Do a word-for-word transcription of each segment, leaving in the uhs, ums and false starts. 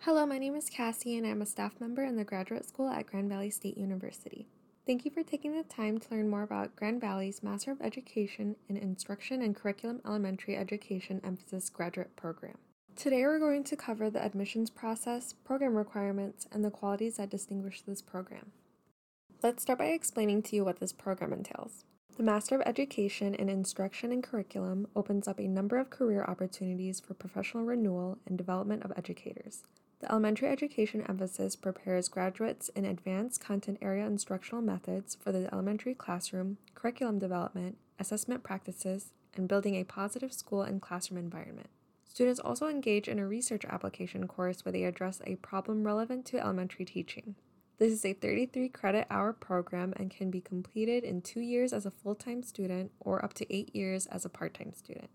Hello, my name is Cassie and I'm a staff member in the graduate school at Grand Valley State University. Thank you for taking the time to learn more about Grand Valley's Master of Education in Instruction and Curriculum Elementary Education Emphasis Graduate Program. Today we're going to cover the admissions process, program requirements, and the qualities that distinguish this program. Let's start by explaining to you what this program entails. The Master of Education in Instruction and Curriculum opens up a number of career opportunities for professional renewal and development of educators. The elementary education emphasis prepares graduates in advanced content area instructional methods for the elementary classroom, curriculum development, assessment practices, and building a positive school and classroom environment. Students also engage in a research application course where they address a problem relevant to elementary teaching. This is a thirty-three credit hour program and can be completed in two years as a full-time student or up to eight years as a part-time student.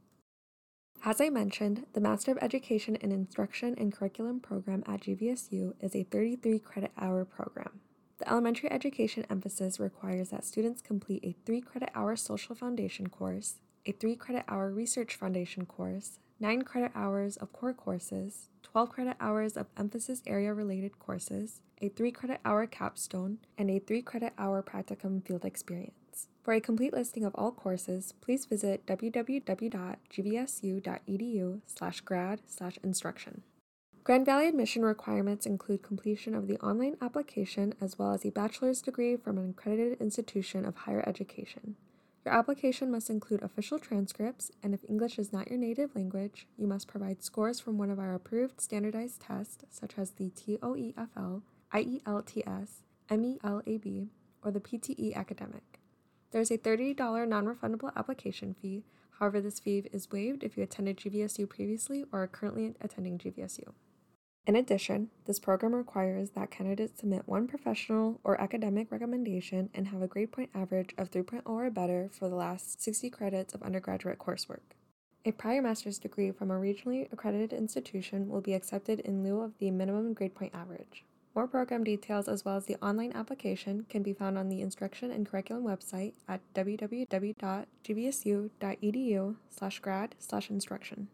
As I mentioned, the Master of Education in Instruction and Curriculum program at G V S U is a thirty-three credit hour program. The elementary education emphasis requires that students complete a three credit hour social foundation course, a three credit hour research foundation course, nine credit hours of core courses, twelve credit hours of emphasis area related courses, a three credit hour capstone, and a three credit hour practicum field experience. For a complete listing of all courses, please visit w w w dot g v s u dot e d u slash grad slash instruction. Grand Valley admission requirements include completion of the online application as well as a bachelor's degree from an accredited institution of higher education. Your application must include official transcripts, and if English is not your native language, you must provide scores from one of our approved standardized tests such as the TOEFL, I E L T S, M E L A B, or the P T E Academic. There is a thirty dollars non-refundable application fee. However, this fee is waived if you attended G V S U previously or are currently attending G V S U. In addition, this program requires that candidates submit one professional or academic recommendation and have a grade point average of three point oh or better for the last sixty credits of undergraduate coursework. A prior master's degree from a regionally accredited institution will be accepted in lieu of the minimum grade point average. More program details as well as the online application can be found on the Instruction and Curriculum website at w w w dot g v s u dot e d u slash grad slash instruction.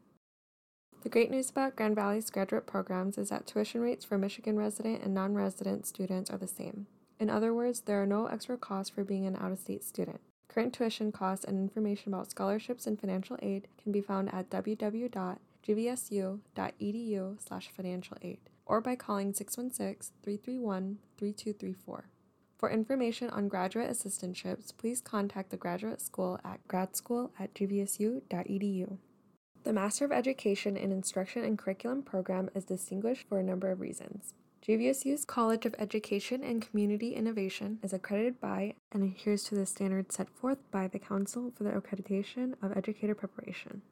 The great news about Grand Valley's graduate programs is that tuition rates for Michigan resident and non-resident students are the same. In other words, there are no extra costs for being an out-of-state student. Current tuition costs and information about scholarships and financial aid can be found at w w w dot g v s u dot e d u slash financial aid. or by calling six one six, three three one, three two three four. For information on graduate assistantships, please contact the graduate school at gradschool at g v s u dot e d u. The Master of Education in Instruction and Curriculum program is distinguished for a number of reasons. G V S U's College of Education and Community Innovation is accredited by and adheres to the standards set forth by the Council for the Accreditation of Educator Preparation.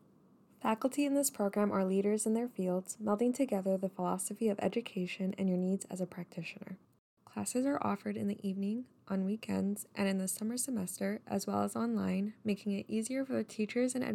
Faculty in this program are leaders in their fields, melding together the philosophy of education and your needs as a practitioner. Classes are offered in the evening, on weekends, and in the summer semester, as well as online, making it easier for the teachers and